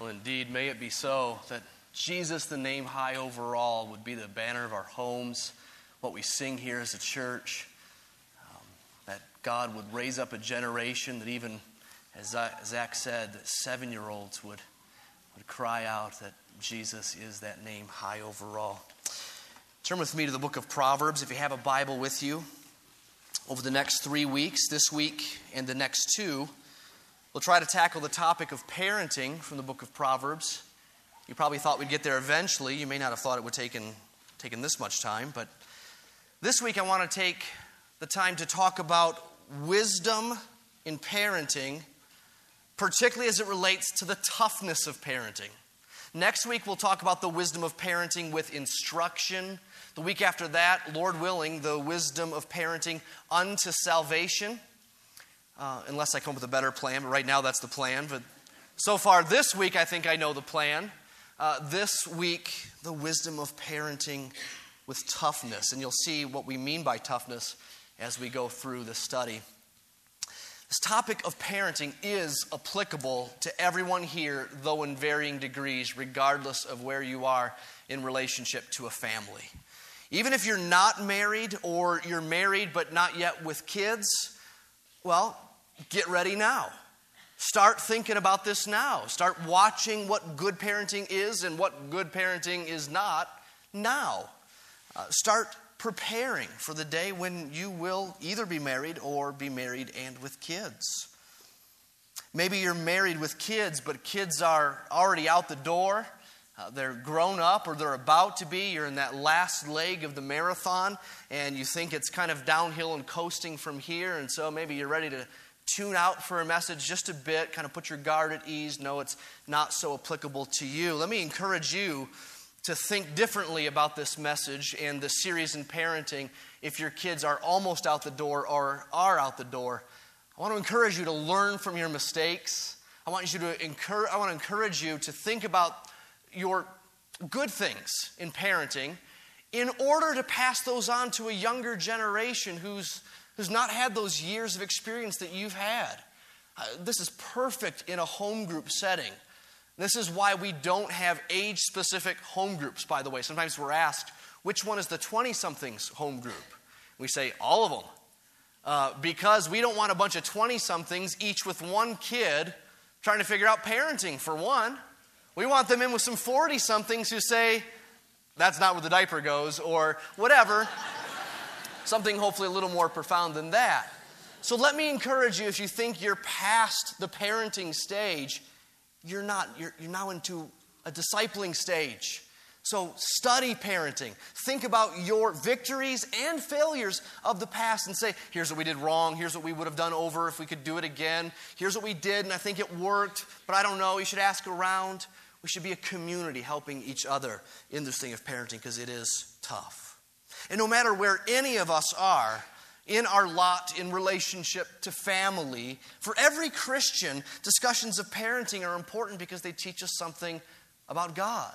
Indeed, may it be so that Jesus, the name high over all, would be the banner of our homes, what we sing here as a church, that God would raise up a generation that even, as Zach said, that 7-year-olds would cry out that Jesus is that name high over all. Turn with me to the book of Proverbs if you have a Bible with you. Over the next 3 weeks, this week and the next 2, we'll try to tackle the topic of parenting from the book of Proverbs. You probably thought we'd get there eventually. You may not have thought it would taken this much time. But this week I want to take the time to talk about wisdom in parenting, particularly as it relates to the toughness of parenting. Next week we'll talk about the wisdom of parenting with instruction. The week after that, Lord willing, the wisdom of parenting unto salvation. Unless I come up with a better plan, but right now that's the plan. But so far this week, I think I know the plan. This week, the wisdom of parenting with toughness. And you'll see what we mean by toughness as we go through the study. This topic of parenting is applicable to everyone here, though in varying degrees, regardless of where you are in relationship to a family. Even if you're not married or you're married but not yet with kids, well, get ready now. Start thinking about this now. Start watching what good parenting is and what good parenting is not now. Start preparing for the day when you will either be married or be married and with kids. Maybe you're married with kids, but kids are already out the door. They're grown up or they're about to be. You're in that last leg of the marathon and you think it's kind of downhill and coasting from here. And so maybe you're ready to tune out for a message just a bit, kind of put your guard at ease. No, it's not so applicable to you. Let me encourage you to think differently about this message and the series in parenting if your kids are almost out the door or are out the door. I want to encourage you to learn from your mistakes. I want to encourage you to think about your good things in parenting in order to pass those on to a younger generation who's not had those years of experience that you've had. This is perfect in a home group setting. This is why we don't have age-specific home groups, by the way. Sometimes we're asked, which one is the 20-somethings home group? We say, all of them. Because we don't want a bunch of 20-somethings, each with one kid, trying to figure out parenting, for one. We want them in with some 40-somethings who say, that's not where the diaper goes, or whatever. Something hopefully a little more profound than that. So let me encourage you, if you think you're past the parenting stage, you're not. You're now into a discipling stage. So study parenting. Think about your victories and failures of the past and say, here's what we did wrong. Here's what we would have done over if we could do it again. Here's what we did and I think it worked, but I don't know. You should ask around. We should be a community helping each other in this thing of parenting because it is tough. And no matter where any of us are in our lot in relationship to family, for every Christian, discussions of parenting are important because they teach us something about God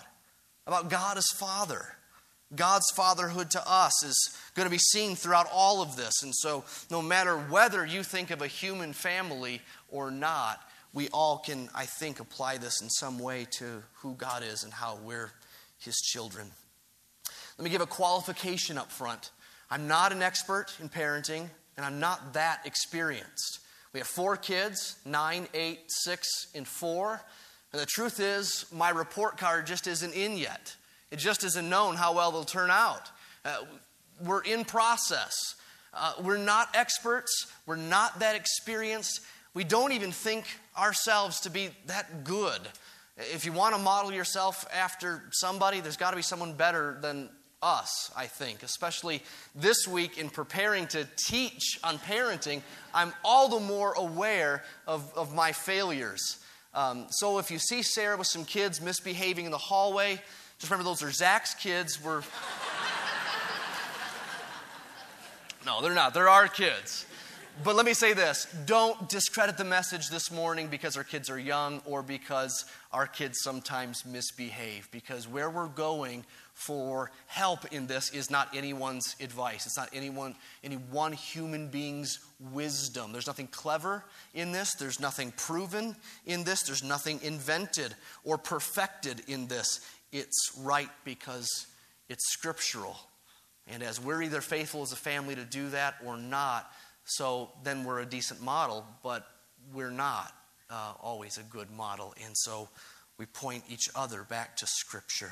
as Father. God's fatherhood to us is going to be seen throughout all of this. And so no matter whether you think of a human family or not, we all can, I think, apply this in some way to who God is and how we're His children. Let me give a qualification up front. I'm not an expert in parenting, and I'm not that experienced. We have 4 kids, 9, 8, 6, and 4. And the truth is, my report card just isn't in yet. It just isn't known how well they'll turn out. We're in process. We're not experts. We're not that experienced. We don't even think ourselves to be that good. If you want to model yourself after somebody, there's got to be someone better than us, I think. Especially this week in preparing to teach on parenting, I'm all the more aware of my failures. So if you see Sarah with some kids misbehaving in the hallway, just remember those are Zach's kids. No, they're not. They're our kids. But let me say this. Don't discredit the message this morning because our kids are young or because our kids sometimes misbehave. Because where we're going for help in this is not anyone's advice. It's not any one human being's wisdom. There's nothing clever in this. There's nothing proven in this. There's nothing invented or perfected in this. It's right because it's scriptural. And as we're either faithful as a family to do that or not, so then we're a decent model, but we're not always a good model. And so we point each other back to Scripture.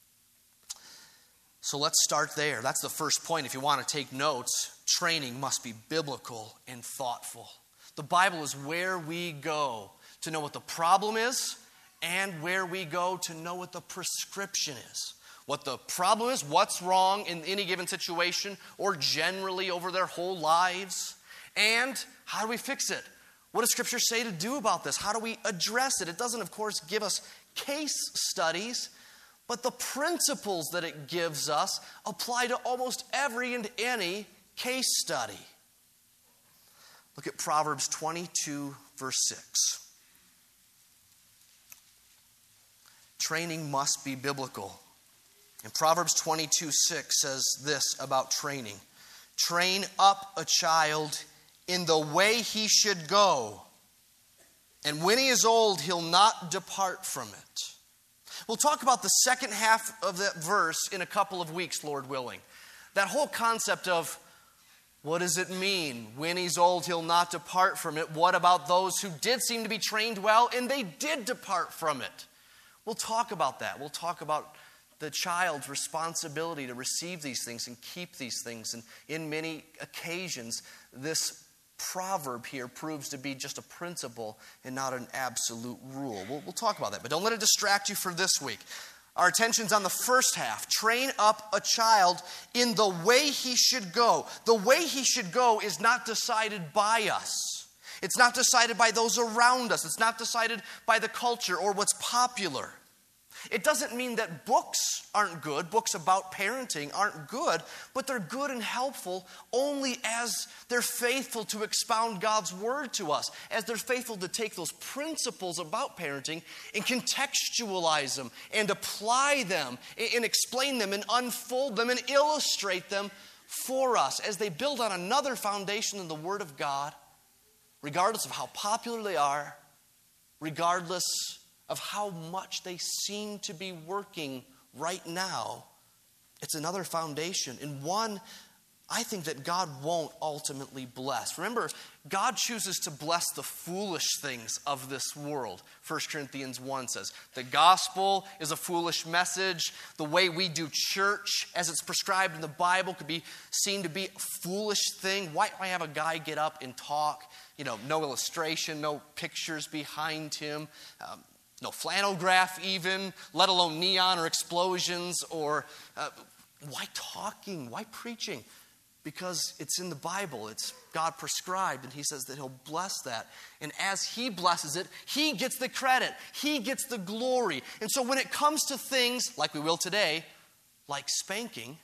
So let's start there. That's the first point. If you want to take notes, training must be biblical and thoughtful. The Bible is where we go to know what the problem is and where we go to know what the prescription is. What the problem is, what's wrong in any given situation or generally over their whole lives, and how do we fix it? What does Scripture say to do about this? How do we address it? It doesn't, of course, give us case studies, but the principles that it gives us apply to almost every and any case study. Look at Proverbs 22, verse 6. Training must be biblical. And Proverbs 22, 6 says this about training. Train up a child in the way he should go, and when he is old, he'll not depart from it. We'll talk about the second half of that verse in a couple of weeks, Lord willing. That whole concept of what does it mean? When he's old, he'll not depart from it. What about those who did seem to be trained well and they did depart from it? We'll talk about that. We'll talk about the child's responsibility to receive these things and keep these things. And in many occasions, this proverb here proves to be just a principle and not an absolute rule. We'll talk about that, but don't let it distract you for this week. Our attention's on the first half. Train up a child in the way he should go. The way he should go is not decided by us. It's not decided by those around us. It's not decided by the culture or what's popular. It doesn't mean that books aren't good, books about parenting aren't good, but they're good and helpful only as they're faithful to expound God's word to us, as they're faithful to take those principles about parenting and contextualize them and apply them and explain them and unfold them and illustrate them for us as they build on another foundation in the Word of God, regardless of how popular they are, regardless of how much they seem to be working right now. It's another foundation, and one I think that God won't ultimately bless. Remember, God chooses to bless the foolish things of this world. 1 Corinthians 1 says, the gospel is a foolish message. The way we do church, as it's prescribed in the Bible, could be seen to be a foolish thing. Why have a guy get up and talk? No illustration, no pictures behind him. No flannel graph even, let alone neon or explosions, or why talking? Why preaching? Because it's in the Bible. It's God prescribed, and He says that He'll bless that. And as He blesses it, He gets the credit. He gets the glory. And so when it comes to things, like we will today, like spanking,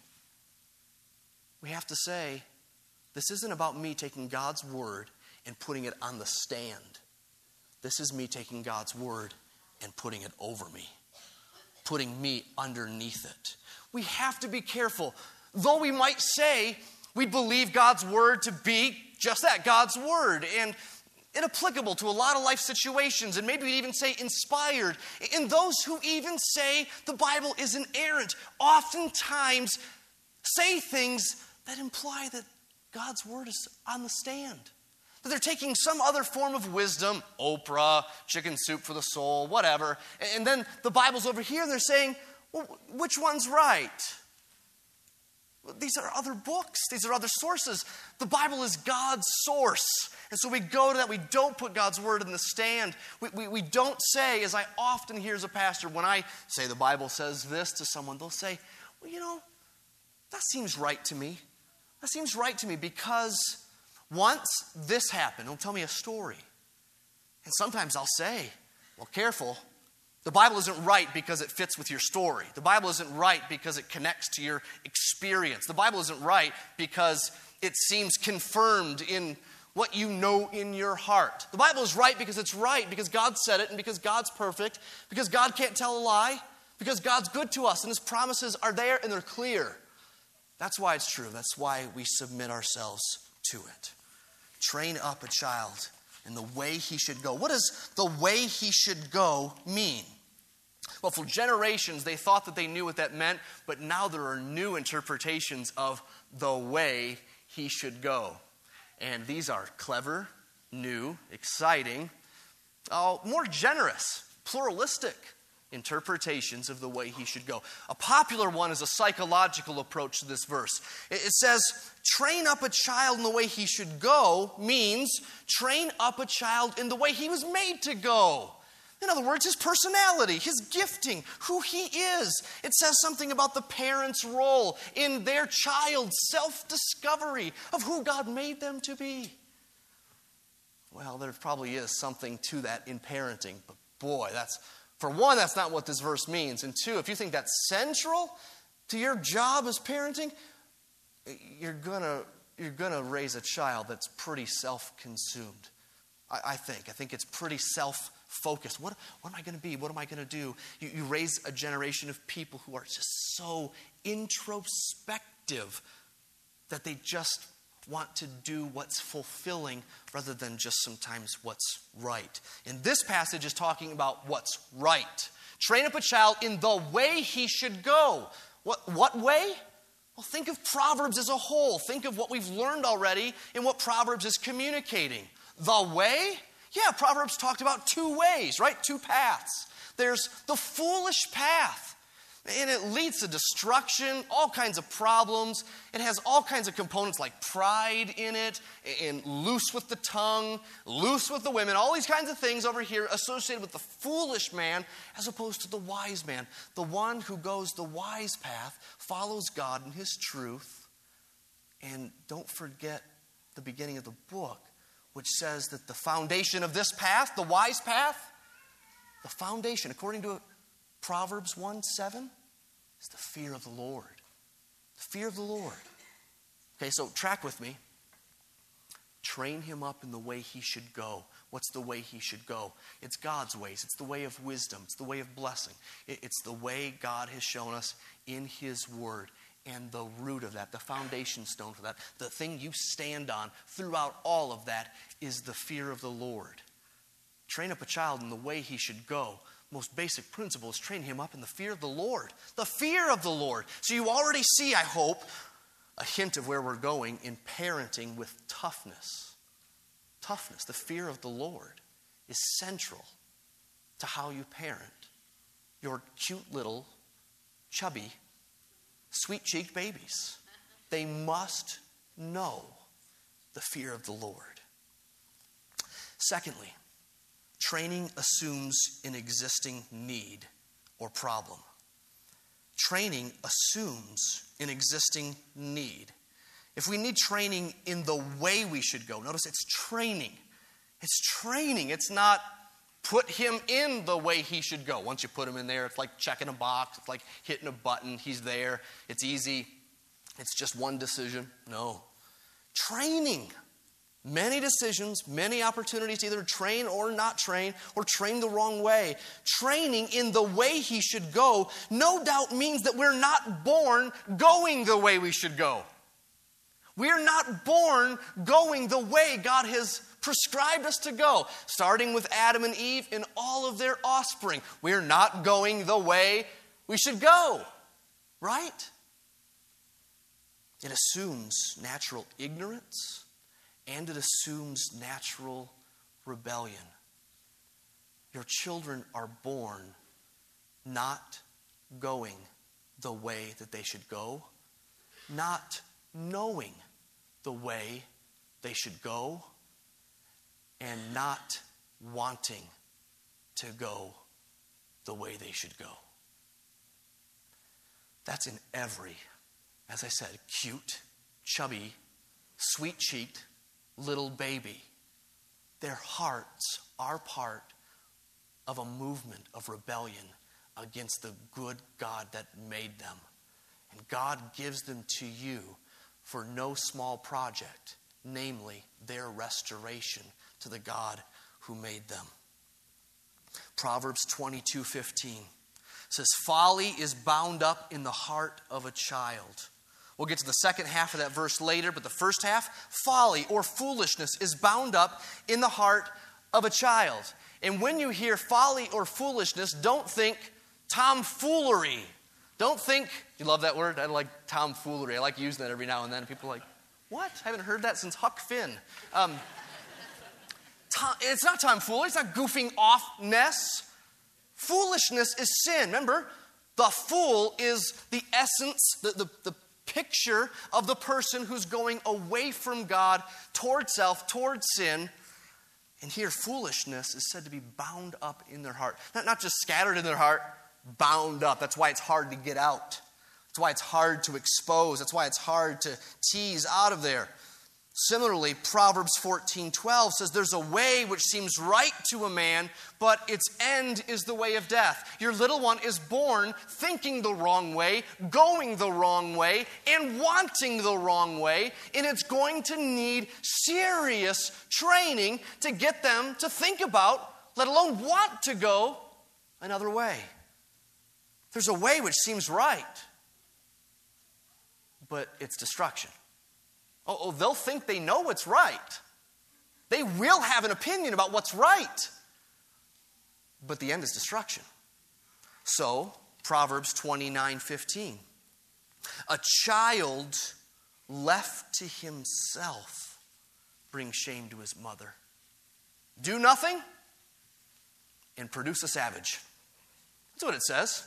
we have to say, this isn't about me taking God's word and putting it on the stand. This is me taking God's word and putting it over me, putting me underneath it. We have to be careful. Though we might say we believe God's word to be just that, God's word, and inapplicable to a lot of life situations, and maybe we'd even say inspired. And those who even say the Bible is inerrant oftentimes say things that imply that God's word is on the stand. That they're taking some other form of wisdom, Oprah, chicken soup for the soul, whatever, and then the Bible's over here and they're saying, well, which one's right? These are other books. These are other sources. The Bible is God's source. And so we go to that. We don't put God's word in the stand. We don't say, as I often hear as a pastor, when I say the Bible says this to someone, they'll say, well, that seems right to me. That seems right to me because once this happened. Don't tell me a story. And sometimes I'll say, well, careful. The Bible isn't right because it fits with your story. The Bible isn't right because it connects to your experience. The Bible isn't right because it seems confirmed in what you know in your heart. The Bible is right, because God said it, and because God's perfect, because God can't tell a lie, because God's good to us, and His promises are there and they're clear. That's why it's true. That's why we submit ourselves to it. Train up a child in the way he should go. What does the way he should go mean? Well, for generations, they thought that they knew what that meant, but now there are new interpretations of the way he should go. And these are clever, new, exciting, more generous, pluralistic interpretations of the way he should go. A popular one is a psychological approach to this verse. It says, train up a child in the way he should go means train up a child in the way he was made to go. In other words, his personality, his gifting, who he is. It says something about the parent's role in their child's self-discovery of who God made them to be. Well, there probably is something to that in parenting, but boy, for one, that's not what this verse means. And two, if you think that's central to your job as parenting, you're gonna raise a child that's pretty self-consumed. I think it's pretty self-focused. What am I going to be? What am I going to do? You raise a generation of people who are just so introspective that they just want to do what's fulfilling rather than just sometimes what's right. And this passage is talking about what's right. Train up a child in the way he should go. What way? Well, think of Proverbs as a whole. Think of what we've learned already in what Proverbs is communicating. The way? Yeah, Proverbs talked about two ways, right? Two paths. There's the foolish path. And it leads to destruction, all kinds of problems. It has all kinds of components like pride in it, and loose with the tongue, loose with the women, all these kinds of things over here associated with the foolish man as opposed to the wise man. The one who goes the wise path follows God in His truth. And don't forget the beginning of the book, which says that the foundation of this path, the wise path, the foundation, according to Proverbs 1:7, is the fear of the Lord. The fear of the Lord. Okay, so track with me. Train him up in the way he should go. What's the way he should go? It's God's ways. It's the way of wisdom. It's the way of blessing. It's the way God has shown us in His Word. And the root of that, the foundation stone for that, the thing you stand on throughout all of that is the fear of the Lord. Train up a child in the way he should go. Most basic principle is train him up in the fear of the Lord. The fear of the Lord. So you already see, I hope, a hint of where we're going in parenting with toughness. Toughness, the fear of the Lord, is central to how you parent your cute little, chubby, sweet-cheeked babies. They must know the fear of the Lord. Secondly, training assumes an existing need or problem. Training assumes an existing need. If we need training in the way we should go, notice it's training. It's training. It's not put him in the way he should go. Once you put him in there, it's like checking a box. It's like hitting a button. He's there. It's easy. It's just one decision. No. Training. Many decisions, many opportunities to either train or not train, or train the wrong way. Training in the way he should go no doubt means that we're not born going the way we should go. We're not born going the way God has prescribed us to go, starting with Adam and Eve and all of their offspring. We're not going the way we should go, right? It assumes natural ignorance. And it assumes natural rebellion. Your children are born not going the way that they should go, not knowing the way they should go, and not wanting to go the way they should go. That's in every, as I said, cute, chubby, sweet-cheeked little baby. Their hearts are part of a movement of rebellion against the good God that made them. And God gives them to you for no small project. namely their restoration to the God who made them. Proverbs 22:15 says, folly is bound up in the heart of a child. We'll get to the second half of that verse later, but the first half, folly or foolishness is bound up in the heart of a child. And when you hear folly or foolishness, don't think tomfoolery. Don't think, you love that word? I like tomfoolery. I like using that every now and then. People are like, what? I haven't heard that since Huck Finn. It's not tomfoolery. It's not goofing offness. Foolishness is sin. Remember, the fool is the essence, the picture of the person who's going away from God, toward self, toward sin. And here, foolishness is said to be bound up in their heart. Not just scattered in their heart, bound up. That's why it's hard to get out. That's why it's hard to expose. That's why it's hard to tease out of there. Similarly, Proverbs 14:12 says, there's a way which seems right to a man, but its end is the way of death. Your little one is born thinking the wrong way, going the wrong way, and wanting the wrong way, and it's going to need serious training to get them to think about, let alone want to go another way. There's a way which seems right, but it's destruction. Oh, they'll think they know what's right. They will have an opinion about what's right. But the end is destruction. So, Proverbs 29:15. A child left to himself brings shame to his mother. Do nothing and produce a savage. That's what it says.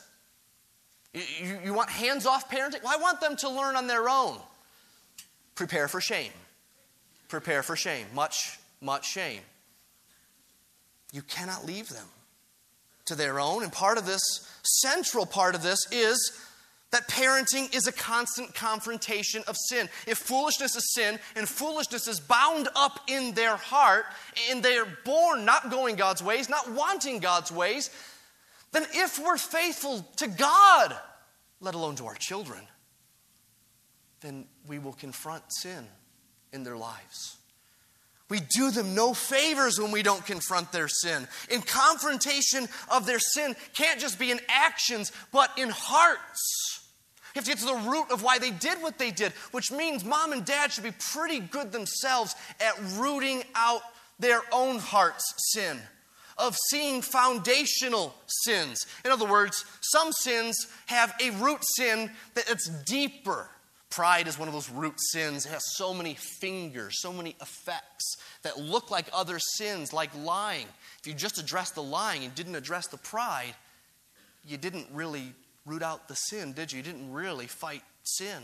You want hands-off parenting? Well, I want them to learn on their own. Prepare for shame. Prepare for shame. Much, much shame. You cannot leave them to their own. And part of this, central part of this, is that parenting is a constant confrontation of sin. If foolishness is sin, and foolishness is bound up in their heart, and they are born not going God's ways, not wanting God's ways, then if we're faithful to God, let alone to our children, then we will confront sin in their lives. We do them no favors when we don't confront their sin. And confrontation of their sin can't just be in actions, but in hearts. You have to get to the root of why they did what they did, which means mom and dad should be pretty good themselves at rooting out their own heart's sin, of seeing foundational sins. In other words, some sins have a root sin that's deeper. Pride is one of those root sins. It has so many fingers, so many effects that look like other sins, like lying. If you just addressed the lying and didn't address the pride, you didn't really root out the sin, did you? You didn't really fight sin.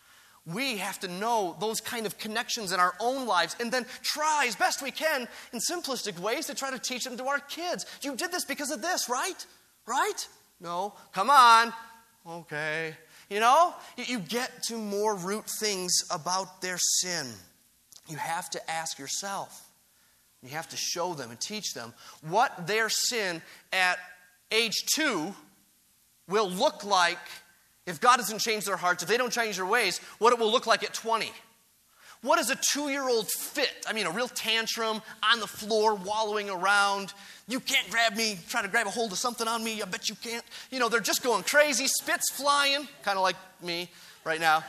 We have to know those kind of connections in our own lives and then try as best we can in simplistic ways to try to teach them to our kids. You did this because of this, right? Right? No. Come on. Okay. You know, you get to more root things about their sin. You have to ask yourself. You have to show them and teach them what their sin at age 2 will look like if God doesn't change their hearts, if they don't change their ways, what it will look like at 20. What is a 2-year-old fit? I mean, a real tantrum, on the floor, wallowing around. You can't grab me, try to grab a hold of something on me. I bet you can't. You know, they're just going crazy, spits flying, kind of like me right now.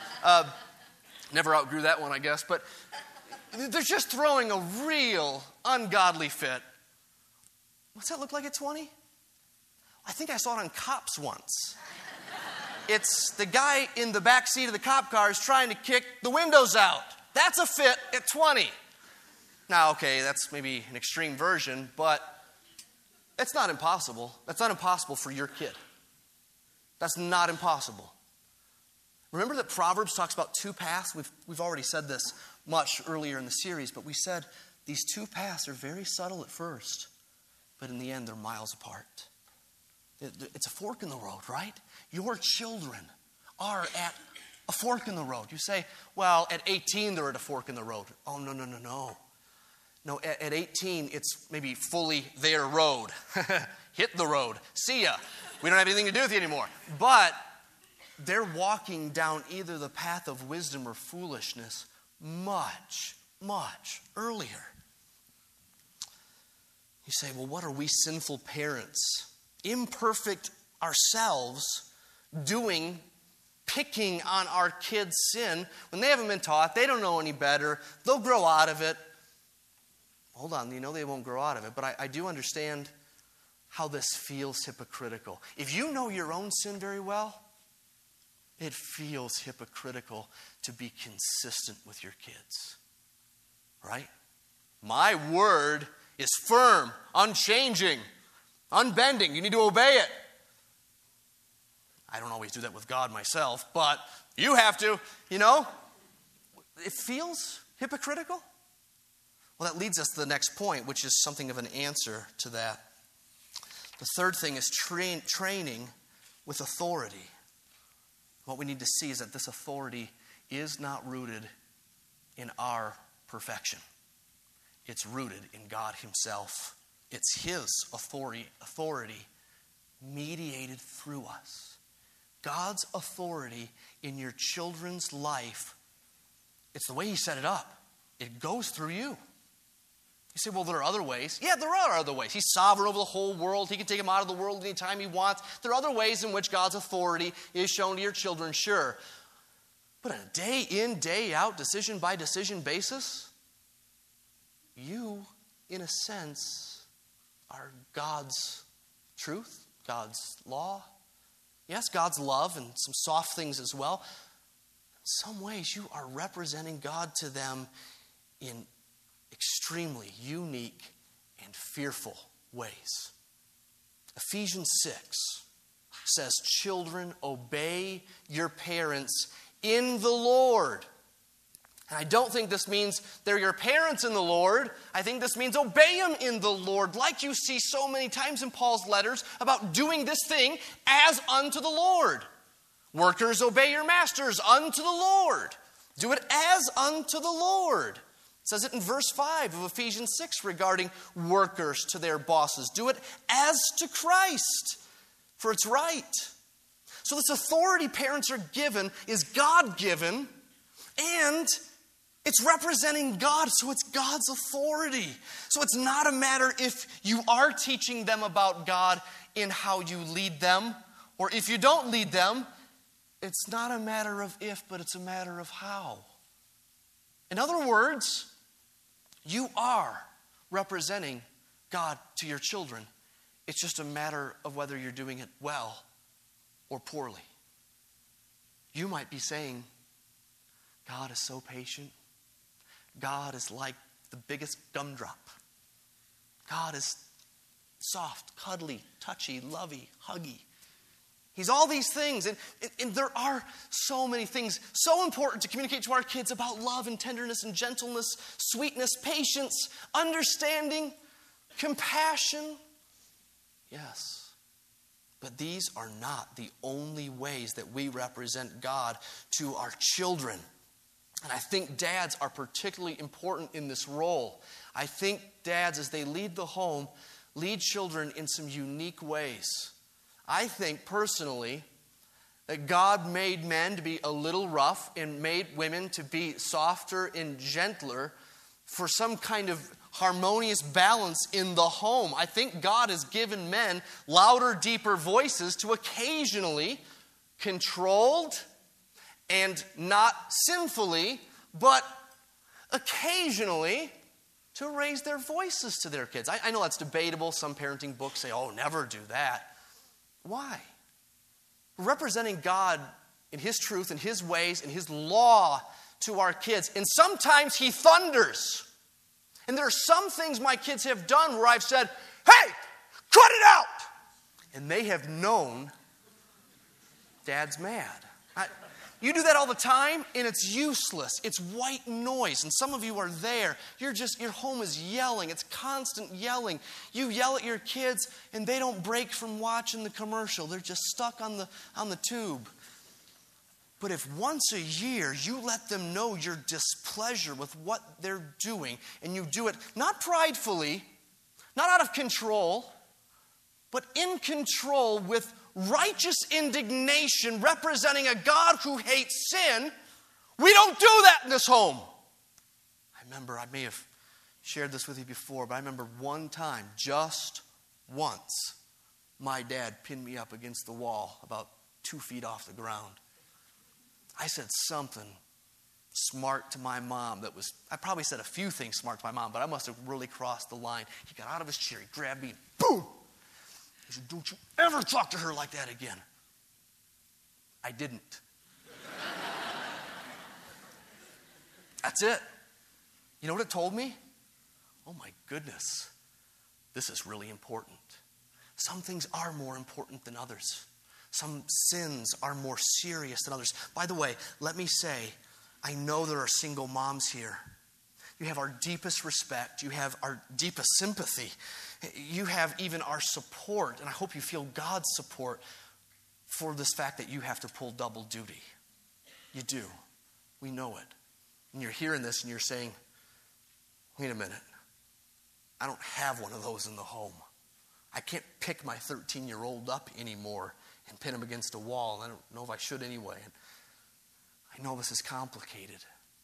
Never outgrew that one, I guess. But they're just throwing a real ungodly fit. What's that look like at 20? I think I saw it on Cops once. It's the guy in the back seat of the cop car is trying to kick the windows out. That's a fit at 20. Now, okay, that's maybe an extreme version, but it's not impossible. That's not impossible for your kid. That's not impossible. Remember that Proverbs talks about 2 paths? We've already said this much earlier in the series, but we said these 2 paths are very subtle at first, but in the end, they're miles apart. It's a fork in the road, right? Your children are at a fork in the road. You say, well, at 18, they're at a fork in the road. Oh, no. No, at 18, it's maybe fully their road. Hit the road. See ya. We don't have anything to do with you anymore. But they're walking down either the path of wisdom or foolishness much, much earlier. You say, well, what are we sinful parents, imperfect ourselves, doing, picking on our kids' sin when they haven't been taught, they don't know any better, they'll grow out of it. Hold on, they won't grow out of it, but I do understand how this feels hypocritical. If you know your own sin very well, it feels hypocritical to be consistent with your kids. Right? My word is firm, unchanging, unbending. You need to obey it. I don't always do that with God myself, but you have to, It feels hypocritical. Well, that leads us to the next point, which is something of an answer to that. The third thing is training with authority. What we need to see is that this authority is not rooted in our perfection. It's rooted in God Himself. It's His authority mediated through us. God's authority in your children's life, it's the way He set it up. It goes through you. You say, well, there are other ways. Yeah, there are other ways. He's sovereign over the whole world. He can take them out of the world anytime He wants. There are other ways in which God's authority is shown to your children, sure. But on a day in, day out, decision by decision basis, you, in a sense, are God's truth, God's law. Yes, God's love and some soft things as well. In some ways, you are representing God to them in extremely unique and fearful ways. Ephesians 6 says, children, obey your parents in the Lord. And I don't think this means they're your parents in the Lord. I think this means obey them in the Lord, like you see so many times in Paul's letters about doing this thing as unto the Lord. Workers, obey your masters unto the Lord. Do it as unto the Lord. It says it in verse 5 of Ephesians 6 regarding workers to their bosses. Do it as to Christ, for it's right. So this authority parents are given is God-given, and it's representing God, so it's God's authority. So it's not a matter if you are teaching them about God in how you lead them, or if you don't lead them. It's not a matter of if, but it's a matter of how. In other words, you are representing God to your children. It's just a matter of whether you're doing it well or poorly. You might be saying, God is so patient. God is like the biggest gumdrop. God is soft, cuddly, touchy, lovey, huggy. He's all these things, and there are so many things so important to communicate to our kids about love and tenderness and gentleness, sweetness, patience, understanding, compassion. Yes, but these are not the only ways that we represent God to our children. And I think dads are particularly important in this role. I think dads, as they lead the home, lead children in some unique ways. I think personally that God made men to be a little rough and made women to be softer and gentler for some kind of harmonious balance in the home. I think God has given men louder, deeper voices to occasionally, controlled and not sinfully, but occasionally to raise their voices to their kids. I know that's debatable. Some parenting books say, oh, never do that. Why? We're representing God in His truth, in His ways, in His law to our kids. And sometimes He thunders. And there are some things my kids have done where I've said, hey, cut it out! And they have known Dad's mad. You do that all the time, and it's useless. It's white noise. And some of you are there. Your home is yelling. It's constant yelling. You yell at your kids, and they don't break from watching the commercial. They're just stuck on the tube. But if once a year you let them know your displeasure with what they're doing, and you do it not pridefully, not out of control, but in control with righteous indignation representing a God who hates sin, we don't do that in this home. I remember, I may have shared this with you before, but I remember one time, just once, my dad pinned me up against the wall about 2 feet off the ground. I said something smart to my mom I probably said a few things smart to my mom, but I must have really crossed the line. He got out of his chair, he grabbed me, and boom! He said, don't you ever talk to her like that again. I didn't. That's it. You know what it told me? Oh my goodness, this is really important. Some things are more important than others. Some sins are more serious than others. By the way, let me say, I know there are single moms here. You have our deepest respect. You have our deepest sympathy. You have even our support, and I hope you feel God's support for this fact that you have to pull double duty. You do. We know it. And you're hearing this and you're saying, wait a minute. I don't have one of those in the home. I can't pick my 13-year-old up anymore and pin him against a wall. I don't know if I should anyway. And I know this is complicated.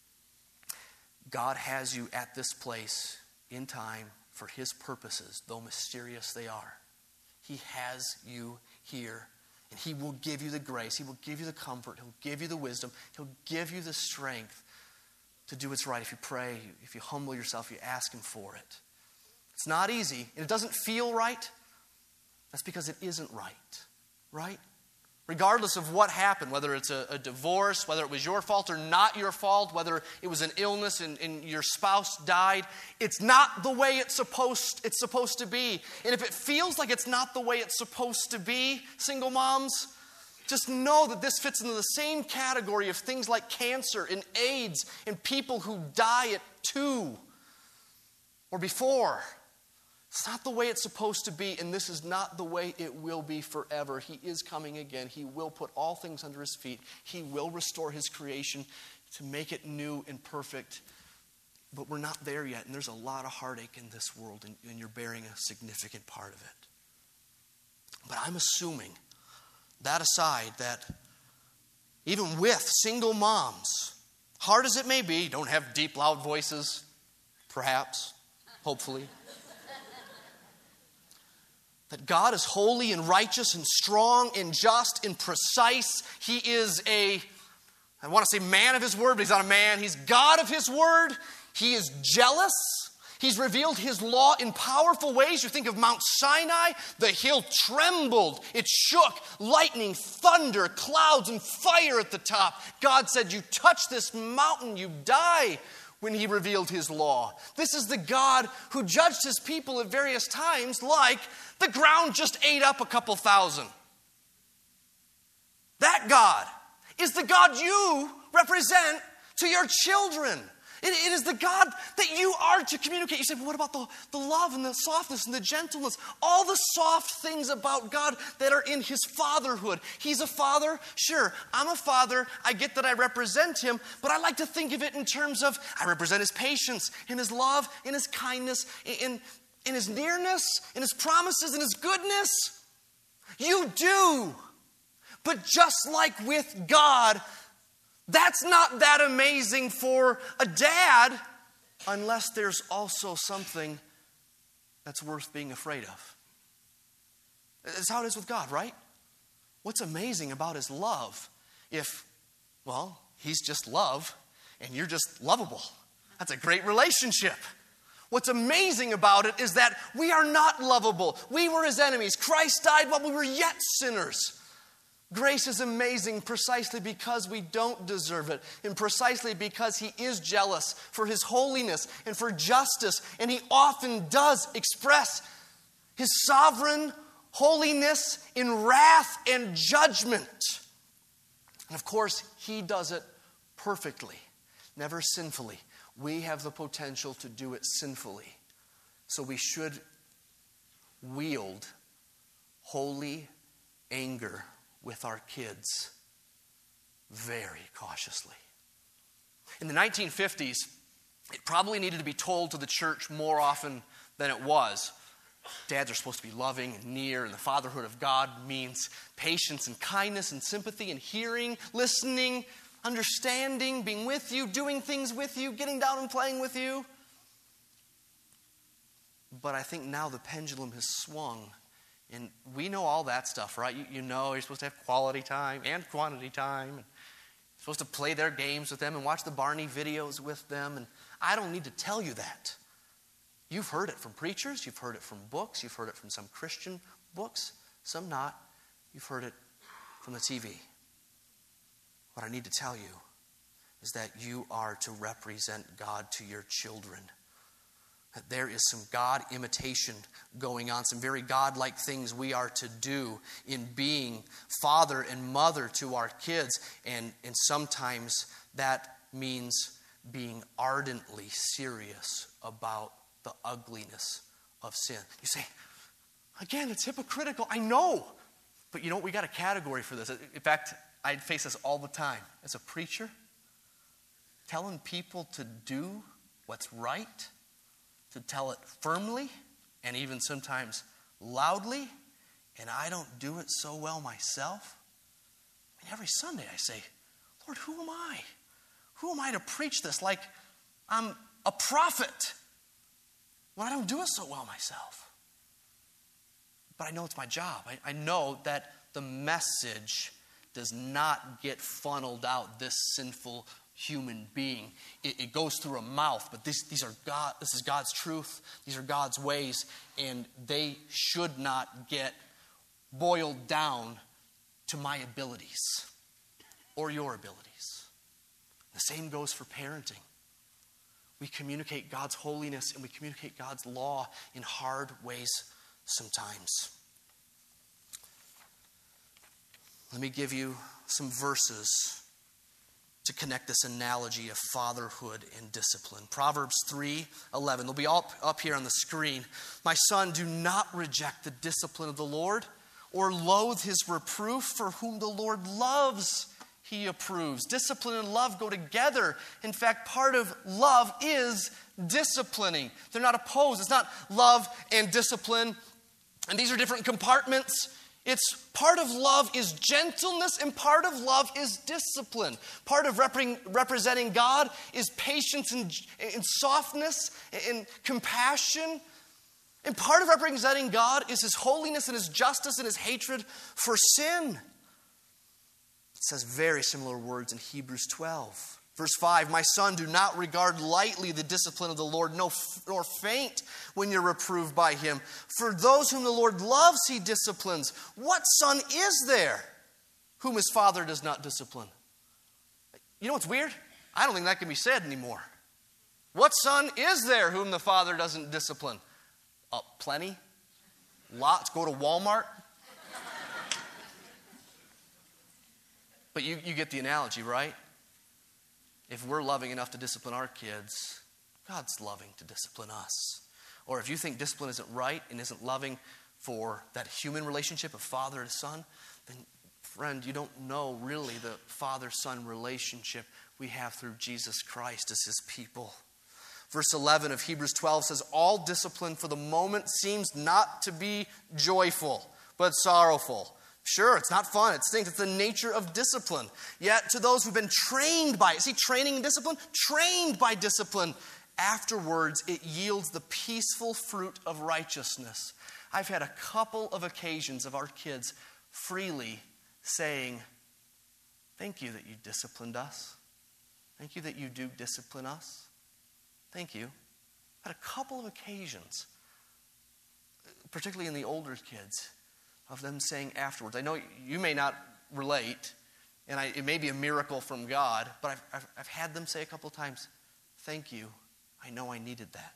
God has you at this place in time for His purposes, though mysterious they are. He has you here, and He will give you the grace. He will give you the comfort. He'll give you the wisdom. He'll give you the strength to do what's right if you pray, if you humble yourself, you ask Him for it. It's not easy, and it doesn't feel right. That's because it isn't right, right? Regardless of what happened, whether it's a divorce, whether it was your fault or not your fault, whether it was an illness and your spouse died, it's not the way it's supposed to be. And if it feels like it's not the way it's supposed to be, single moms, just know that this fits into the same category of things like cancer and AIDS and people who die at 2 or before. It's not the way it's supposed to be, and this is not the way it will be forever. He is coming again. He will put all things under His feet. He will restore His creation to make it new and perfect. But we're not there yet, and there's a lot of heartache in this world, and you're bearing a significant part of it. But I'm assuming, that aside, that even with single moms, hard as it may be, don't have deep, loud voices, perhaps, hopefully, that God is holy and righteous and strong and just and precise. He is I want to say man of His word, but He's not a man. He's God of His word. He is jealous. He's revealed His law in powerful ways. You think of Mount Sinai, the hill trembled. It shook, lightning, thunder, clouds, and fire at the top. God said, you touch this mountain, you die. When He revealed His law. This is the God who judged His people at various times like the ground just ate up a couple thousand. That God is the God you represent to your children. It is the God that you are to communicate. You say, well, what about the love and the softness and the gentleness? All the soft things about God that are in His fatherhood. He's a father. Sure, I'm a father. I get that I represent Him, but I like to think of it in terms of I represent His patience and His love and His kindness and His nearness and His promises and His goodness. You do. But just like with God, that's not that amazing for a dad unless there's also something that's worth being afraid of. That's how it is with God, right? What's amazing about His love if, well, He's just love and you're just lovable? That's a great relationship. What's amazing about it is that we are not lovable. We were His enemies. Christ died while we were yet sinners. Grace is amazing precisely because we don't deserve it, and precisely because He is jealous for His holiness and for justice, and He often does express His sovereign holiness in wrath and judgment. And of course, He does it perfectly, never sinfully. We have the potential to do it sinfully, so we should wield holy anger with our kids very cautiously. In the 1950s, it probably needed to be told to the church more often than it was. Dads are supposed to be loving and near, and the fatherhood of God means patience and kindness and sympathy and hearing, listening, understanding, being with you, doing things with you, getting down and playing with you. But I think now the pendulum has swung. And we know all that stuff, right? You know you're supposed to have quality time and quantity time. You're supposed to play their games with them and watch the Barney videos with them. And I don't need to tell you that. You've heard it from preachers. You've heard it from books. You've heard it from some Christian books. Some not. You've heard it from the TV. What I need to tell you is that you are to represent God to your children. That there is some God imitation going on, some very God-like things we are to do in being father and mother to our kids. And sometimes that means being ardently serious about the ugliness of sin. You say, again, it's hypocritical. I know. But you know what? We got a category for this. In fact, I face this all the time. As a preacher, telling people to do what's right, to tell it firmly, and even sometimes loudly, and I don't do it so well myself. I mean, every Sunday I say, Lord, who am I? Who am I to preach this like I'm a prophet when I don't do it so well myself? But I know it's my job. I know that the message does not get funneled out this sinful human being. It goes through a mouth, but this is God's truth. These are God's ways, and they should not get boiled down to my abilities or your abilities. The same goes for parenting. We communicate God's holiness and we communicate God's law in hard ways sometimes. Let me give you some verses to connect this analogy of fatherhood and discipline. Proverbs 3:11. They'll be all up here on the screen. My son, do not reject the discipline of the Lord or loathe his reproof, for whom the Lord loves, he approves. Discipline and love go together. In fact, part of love is disciplining. They're not opposed. It's not love and discipline, and these are different compartments. It's part of love is gentleness, and part of love is discipline. Part of representing God is patience and softness and compassion. And part of representing God is his holiness and his justice and his hatred for sin. It says very similar words in Hebrews 12. Verse 5, my son, do not regard lightly the discipline of the Lord, nor faint when you're reproved by him. For those whom the Lord loves, he disciplines. What son is there whom his father does not discipline? You know what's weird? I don't think that can be said anymore. What son is there whom the father doesn't discipline? Plenty. Lots. Go to Walmart. But you get the analogy, right? If we're loving enough to discipline our kids, God's loving to discipline us. Or if you think discipline isn't right and isn't loving for that human relationship of father to son, then friend, you don't know really the father-son relationship we have through Jesus Christ as his people. Verse 11 of Hebrews 12 says, all discipline for the moment seems not to be joyful, but sorrowful. Sure, it's not fun. It stinks. It's the nature of discipline. Yet to those who've been trained by it, see, training and discipline? Trained by discipline. Afterwards, it yields the peaceful fruit of righteousness. I've had a couple of occasions of our kids freely saying, thank you that you disciplined us. Thank you that you do discipline us. Thank you. I've had a couple of occasions, particularly in the older kids, of them saying afterwards. I know you may not relate, and it may be a miracle from God, but I've had them say a couple of times, thank you, I know I needed that.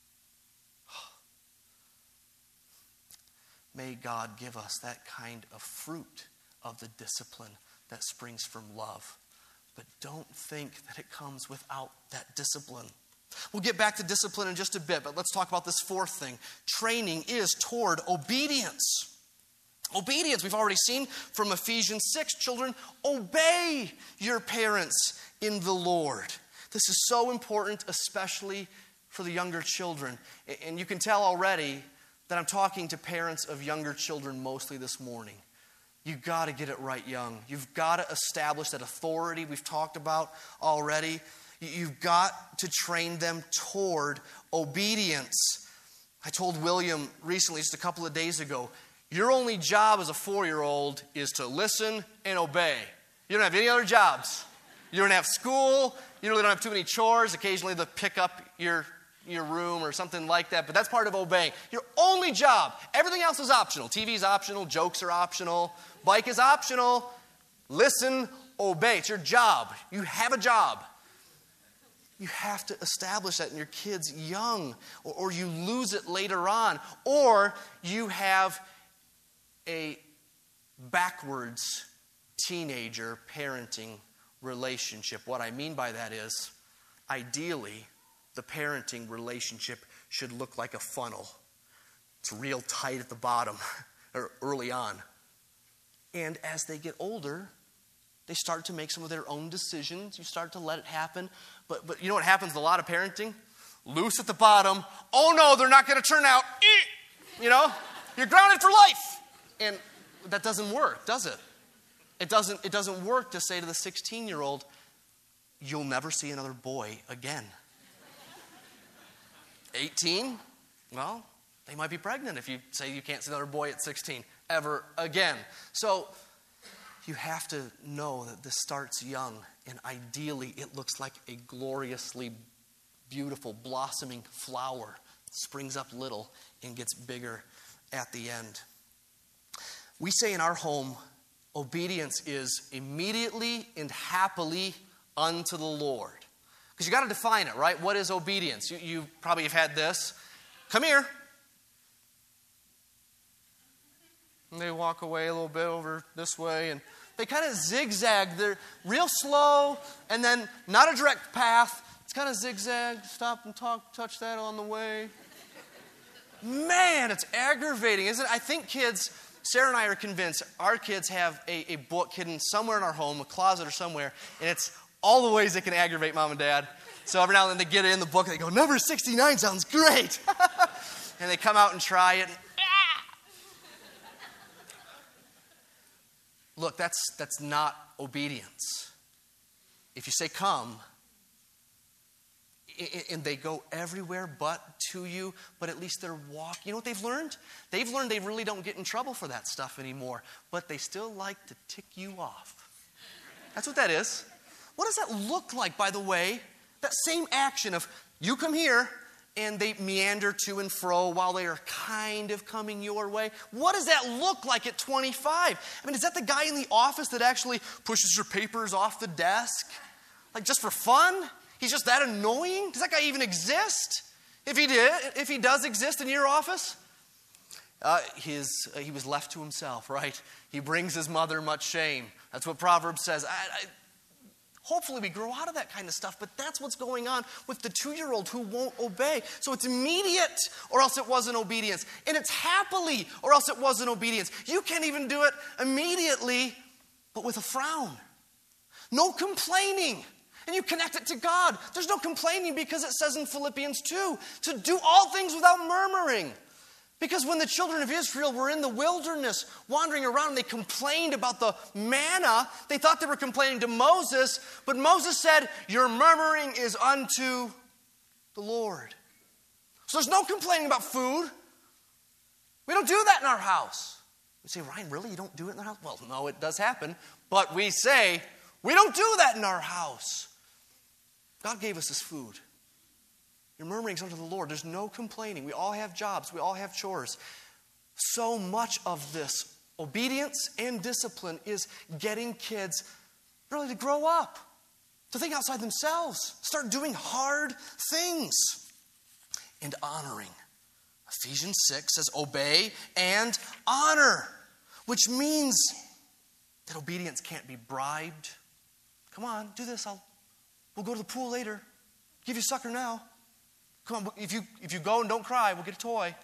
May God give us that kind of fruit of the discipline that springs from love. But don't think that it comes without that discipline. We'll get back to discipline in just a bit, but let's talk about this fourth thing. Training is toward obedience. Obedience, we've already seen from Ephesians 6. Children, obey your parents in the Lord. This is so important, especially for the younger children. And you can tell already that I'm talking to parents of younger children mostly this morning. You got to get it right young. You've got to establish that authority we've talked about already. You've got to train them toward obedience. I told William recently, just a couple of days ago, your only job as a 4-year-old is to listen and obey. You don't have any other jobs. You don't have school. You really don't have too many chores. Occasionally they'll pick up your room or something like that, but that's part of obeying. Your only job. Everything else is optional. TV is optional. Jokes are optional. Bike is optional. Listen, obey. It's your job. You have a job. You have to establish that in your kids young, or you lose it later on, or you have a backwards teenager parenting relationship. What I mean by that is, ideally, the parenting relationship should look like a funnel. It's real tight at the bottom, or early on. And as they get older, they start to make some of their own decisions. You start to let it happen. But you know what happens with a lot of parenting? Loose at the bottom. Oh no, they're not going to turn out. You know, you're grounded for life. And that doesn't work, does it? It doesn't work to say to the 16-year-old, you'll never see another boy again. 18? Well, they might be pregnant if you say you can't see another boy at 16 ever again. So you have to know that this starts young, and ideally it looks like a gloriously beautiful blossoming flower. It springs up little and gets bigger at the end. We say in our home, obedience is immediately and happily unto the Lord. Because you got to define it, right? What is obedience? You probably have had this. Come here. And they walk away a little bit over this way, and they kind of zigzag. They're real slow, and then not a direct path. It's kind of zigzag. Stop and touch that on the way. Man, it's aggravating, isn't it? I think kids, Sarah and I are convinced our kids have a book hidden somewhere in our home, a closet or somewhere, and it's all the ways they can aggravate mom and dad. So every now and then they get it in the book and they go, number 69 sounds great. And they come out and try it. Look, that's not obedience. If you say come, and they go everywhere but to you, but at least they're walking. You know what they've learned? They've learned they really don't get in trouble for that stuff anymore, but they still like to tick you off. That's what that is. What does that look like, by the way? That same action of you come here, and they meander to and fro while they are kind of coming your way. What does that look like at 25? I mean, is that the guy in the office that actually pushes your papers off the desk? Like just for fun? He's just that annoying? Does that guy even exist? If he does exist in your office, he was left to himself, right? He brings his mother much shame. That's what Proverbs says. Hopefully we grow out of that kind of stuff, but that's what's going on with the 2-year-old who won't obey. So it's immediate, or else it wasn't obedience. And it's happily, or else it wasn't obedience. You can't even do it immediately, but with a frown. No complaining. And you connect it to God. There's no complaining because it says in Philippians 2 to do all things without murmuring. Because when the children of Israel were in the wilderness wandering around and they complained about the manna, they thought they were complaining to Moses, but Moses said, your murmuring is unto the Lord. So there's no complaining about food. We don't do that in our house. You say, Ryan, really? You don't do it in the house? Well, no, it does happen. But we say, we don't do that in our house. God gave us this food. Your murmuring is unto the Lord. There's no complaining. We all have jobs. We all have chores. So much of this obedience and discipline is getting kids really to grow up, to think outside themselves, start doing hard things, and honoring. Ephesians 6 says, obey and honor, which means that obedience can't be bribed. Come on, do this. We'll go to the pool later. Give you a sucker now. Come on, if you go and don't cry, we'll get a toy.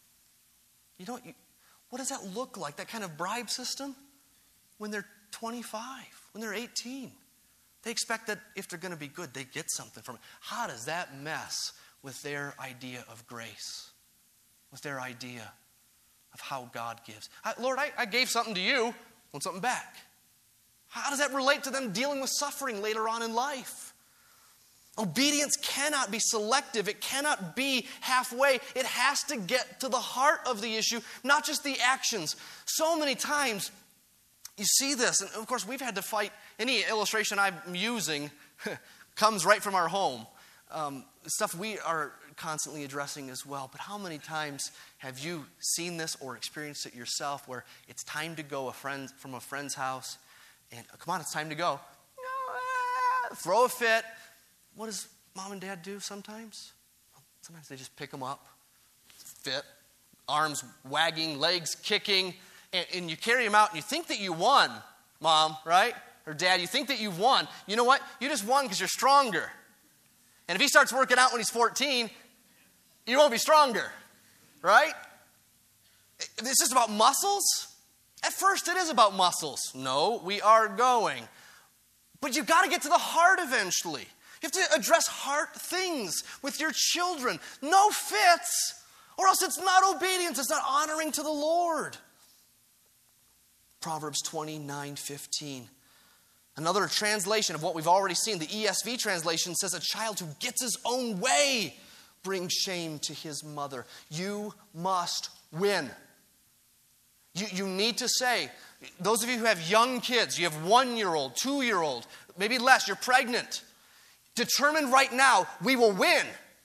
What does that look like, that kind of bribe system? When they're 25, when they're 18. They expect that if they're going to be good, they get something from it. How does that mess with their idea of grace? With their idea of how God gives? Lord, I gave something to you. want something back. How does that relate to them dealing with suffering later on in life? Obedience cannot be selective. It cannot be halfway. It has to get to the heart of the issue, not just the actions. So many times you see this, and of course we've had to fight. Any illustration I'm using comes right from our home. Stuff we are constantly addressing as well. But how many times have you seen this or experienced it yourself where it's time to go from a friend's house and come on, it's time to go. Throw a fit. What does mom and dad do sometimes? Sometimes they just pick them up, fit, arms wagging, legs kicking, and you carry them out and you think that you won, mom, right? Or dad, you think that you won. You know what? You just won because you're stronger. And if he starts working out when he's 14, you won't be stronger, right? This is about muscles? At first it is about muscles. No, we are going. But you've got to get to the heart eventually. You have to address heart things with your children. No fits, or else it's not obedience. It's not honoring to the Lord. Proverbs 29:15. Another translation of what we've already seen. The ESV translation says, a child who gets his own way brings shame to his mother. You must win. You need to say, those of you who have young kids, you have 1-year-old, 2-year-old, maybe less, you're pregnant. Determine right now, we will win.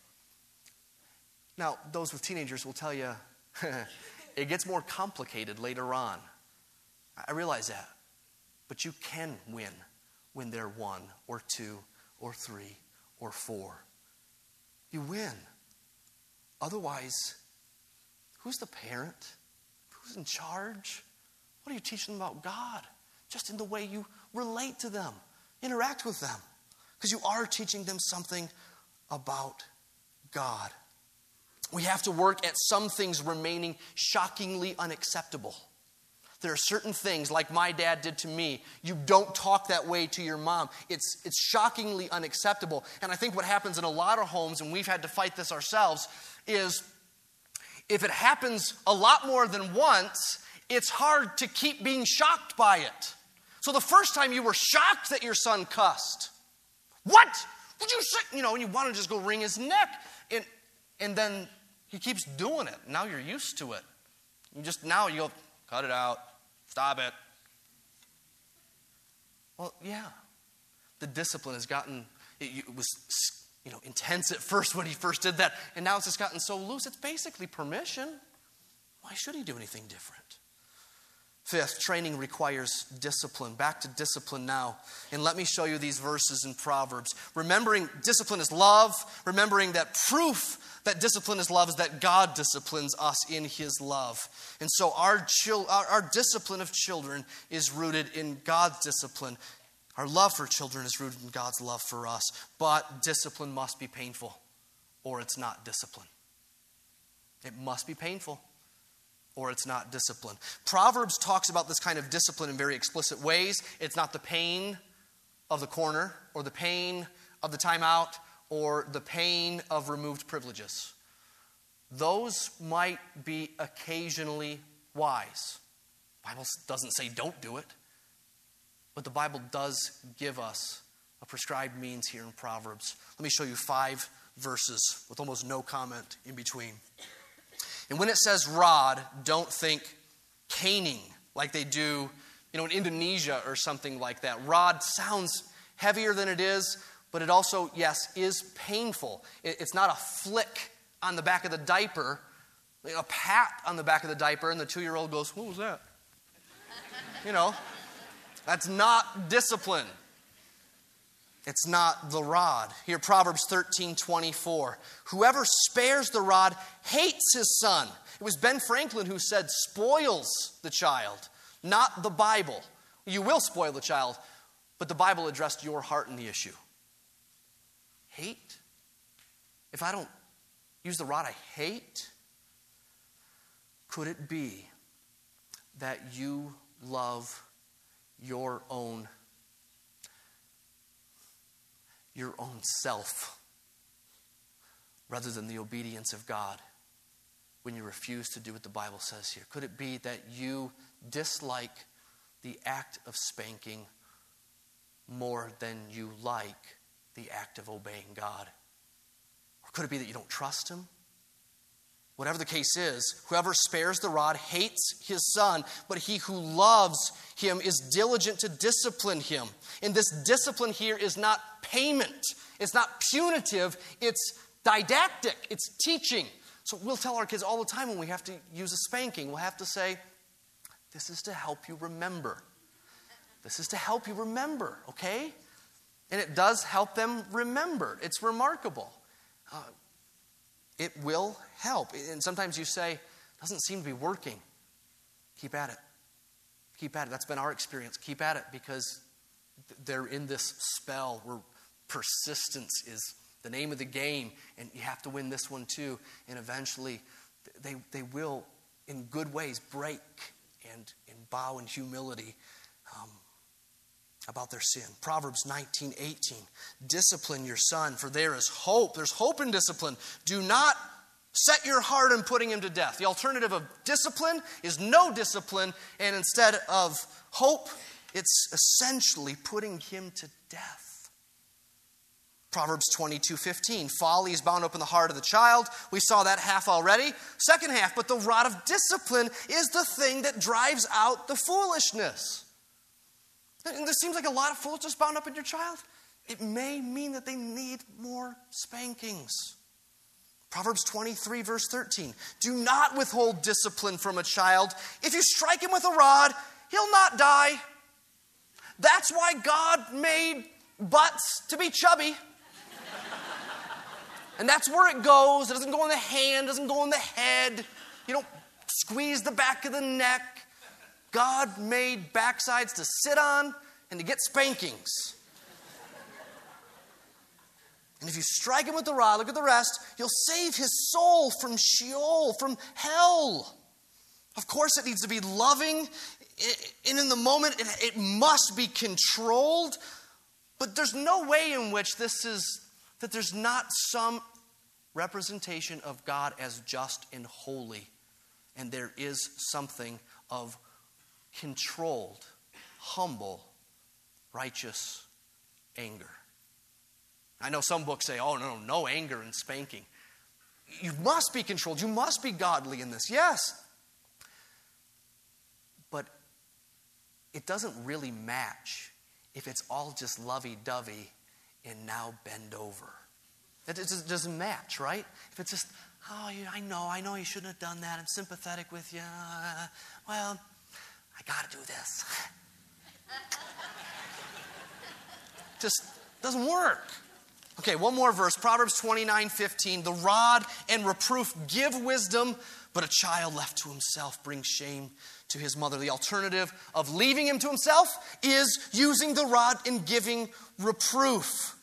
Now, those with teenagers will tell you, it gets more complicated later on. I realize that. But you can win when they're 1 or 2 or 3 or 4. You win. Otherwise, who's the parent? Who's in charge? What are you teaching them about God? Just in the way you relate to them, interact with them. Because you are teaching them something about God. We have to work at some things remaining shockingly unacceptable. There are certain things, like my dad did to me, you don't talk that way to your mom. It's shockingly unacceptable. And I think what happens in a lot of homes, and we've had to fight this ourselves, is if it happens a lot more than once, it's hard to keep being shocked by it. So the first time you were shocked that your son cussed. What? Would you say? And you want to just go wring his neck. And then he keeps doing it. Now you're used to it. Now you go, cut it out. Stop it. Well, yeah. The discipline has gotten, it was intense at first when he first did that. And now it's just gotten so loose. It's basically permission. Why should he do anything different? Fifth, training requires discipline. Back to discipline now. And let me show you these verses in Proverbs. Remembering discipline is love. Remembering that proof that discipline is love is that God disciplines us in His love. And so our discipline of children is rooted in God's discipline. Our love for children is rooted in God's love for us. But discipline must be painful, or it's not discipline. It must be painful, or it's not discipline. Proverbs talks about this kind of discipline in very explicit ways. It's not the pain of the corner, or the pain of the timeout, or the pain of removed privileges. Those might be occasionally wise. The Bible doesn't say don't do it, but the Bible does give us a prescribed means here in Proverbs. Let me show you 5 verses with almost no comment in between. And when it says rod, don't think caning like they do, in Indonesia or something like that. Rod sounds heavier than it is, but it also, yes, is painful. It's not a flick on the back of the diaper, a pat on the back of the diaper, and the 2-year-old goes, what was that? That's not discipline. It's not the rod. Here, Proverbs 13:24. Whoever spares the rod hates his son. It was Ben Franklin who said, spoils the child, not the Bible. You will spoil the child, but the Bible addressed your heart in the issue. Hate? If I don't use the rod, I hate? Could it be that you love your own self rather than the obedience of God when you refuse to do what the Bible says here? Could it be that you dislike the act of spanking more than you like the act of obeying God? Or could it be that you don't trust him? Whatever the case is, whoever spares the rod hates his son, but he who loves him is diligent to discipline him. And this discipline here is not payment. It's not punitive. It's didactic. It's teaching. So we'll tell our kids all the time when we have to use a spanking, we'll have to say, this is to help you remember. This is to help you remember, okay? And it does help them remember. It's remarkable. It will help. And sometimes you say, doesn't seem to be working. Keep at it. Keep at it. That's been our experience. Keep at it, because they're in this spell where persistence is the name of the game, and you have to win this one too. And eventually they will, in good ways, break and bow in humility about their sin. Proverbs 19:18. Discipline your son, for there is hope. There's hope in discipline. Do not set your heart on putting him to death. The alternative of discipline is no discipline, and instead of hope, it's essentially putting him to death. Proverbs 22:15. Folly is bound up in the heart of the child. We saw that half already. Second half, but the rod of discipline is the thing that drives out the foolishness. And there seems like a lot of foolishness bound up in your child. It may mean that they need more spankings. Proverbs 23, verse 13. Do not withhold discipline from a child. If you strike him with a rod, he'll not die. That's why God made butts to be chubby. And that's where it goes. It doesn't go in the hand, it doesn't go in the head. You don't squeeze the back of the neck. God made backsides to sit on and to get spankings. And if you strike him with the rod, look at the rest, you'll save his soul from Sheol, from hell. Of course, it needs to be loving. And in the moment, it must be controlled. But there's no way in which that there's not some representation of God as just and holy. And there is something of controlled, humble, righteous anger. I know some books say, oh, no anger and spanking. You must be controlled. You must be godly in this. Yes. But it doesn't really match if it's all just lovey-dovey and now bend over. It just doesn't match, right? If it's just, oh, I know you shouldn't have done that. I'm sympathetic with you. Well, I got to do this. Just doesn't work. Okay, one more verse. Proverbs 29:15. The rod and reproof give wisdom, but a child left to himself brings shame to his mother. The alternative of leaving him to himself is using the rod and giving reproof.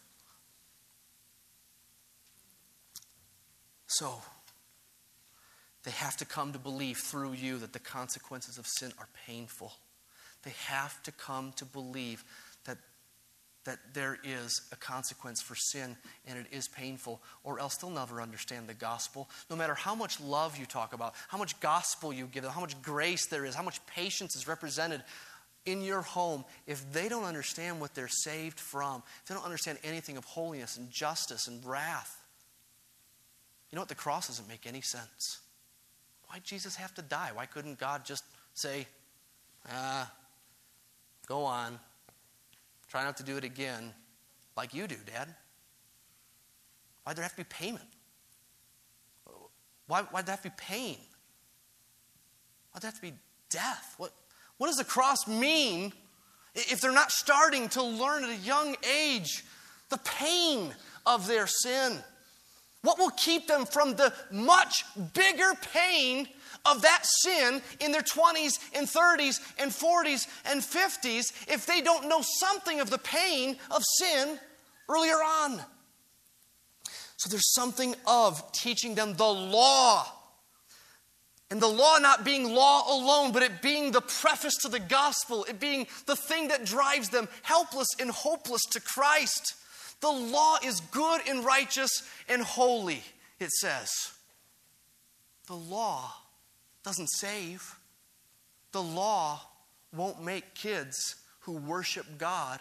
So, they have to come to believe through you that the consequences of sin are painful. They have to come to believe that there is a consequence for sin and it is painful, or else they'll never understand the gospel. No matter how much love you talk about, how much gospel you give them, how much grace there is, how much patience is represented in your home, if they don't understand what they're saved from, if they don't understand anything of holiness and justice and wrath, you know what? The cross doesn't make any sense. Why'd Jesus have to die? Why couldn't God just say, go on, try not to do it again like you do, Dad? Why'd there have to be payment? Why'd there have to be pain? Why'd there have to be death? What does the cross mean if they're not starting to learn at a young age the pain of their sin? What will keep them from the much bigger pain of that sin in their 20s and 30s and 40s and 50s if they don't know something of the pain of sin earlier on? So there's something of teaching them the law. And the law not being law alone, but it being the preface to the gospel. It being the thing that drives them helpless and hopeless to Christ. The law is good and righteous and holy, it says. The law doesn't save. The law won't make kids who worship God.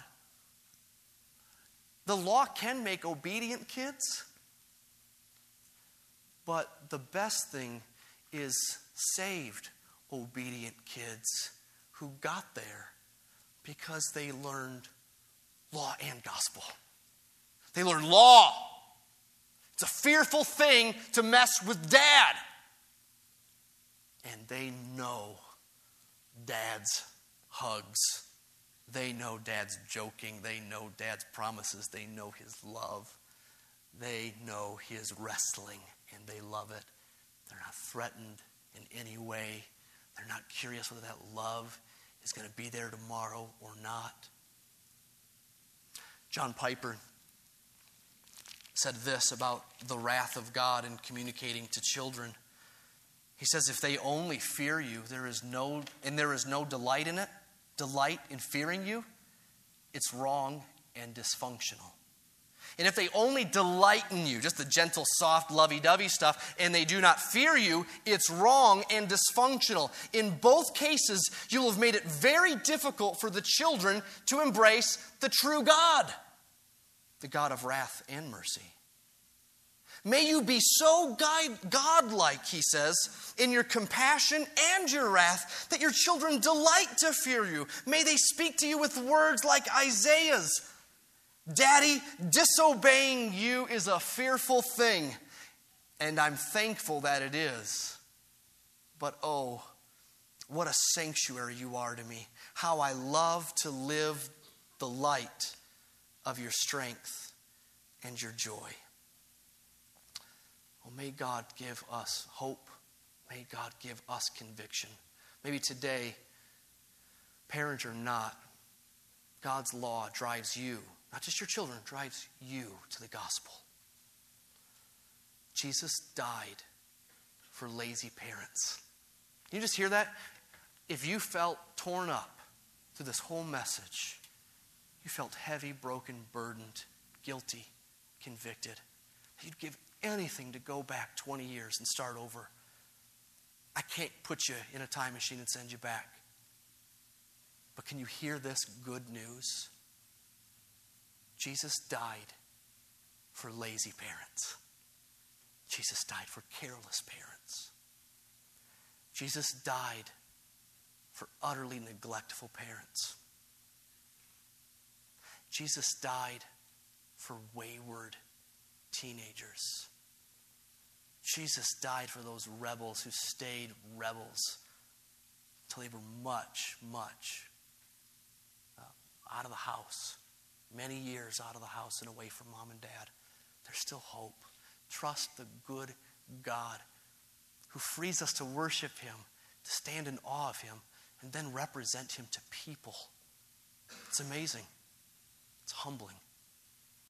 The law can make obedient kids, but the best thing is saved, obedient kids who got there because they learned law and gospel. They learned law. It's a fearful thing to mess with Dad. And they know Dad's hugs. They know Dad's joking. They know Dad's promises. They know his love. They know his wrestling, and they love it. They're not threatened in any way. They're not curious whether that love is going to be there tomorrow or not. John Piper said this about the wrath of God in communicating to children. He says, if they only fear you, there is no delight in it, delight in fearing you, it's wrong and dysfunctional. And if they only delight in you, just the gentle, soft, lovey-dovey stuff, and they do not fear you, it's wrong and dysfunctional. In both cases, you'll have made it very difficult for the children to embrace the true God, the God of wrath and mercy. May you be so godlike, he says, in your compassion and your wrath, that your children delight to fear you. May they speak to you with words like Isaiah's. Daddy, disobeying you is a fearful thing, and I'm thankful that it is. But oh, what a sanctuary you are to me. How I love to live the light of your strength and your joy. Well, may God give us hope. May God give us conviction. Maybe today, parent or not, God's law drives you, not just your children, drives you to the gospel. Jesus died for lazy parents. Can you just hear that? If you felt torn up through this whole message, you felt heavy, broken, burdened, guilty, convicted, you'd give anything to go back 20 years and start over. I can't put you in a time machine and send you back. But can you hear this good news? Jesus died for lazy parents. Jesus died for careless parents. Jesus died for utterly neglectful parents. Jesus died for wayward teenagers. Jesus died for those rebels who stayed rebels until they were much out of the house. Many years out of the house and away from mom and dad. There's still hope. Trust the good God who frees us to worship him, to stand in awe of him, and then represent him to people. It's amazing. It's humbling.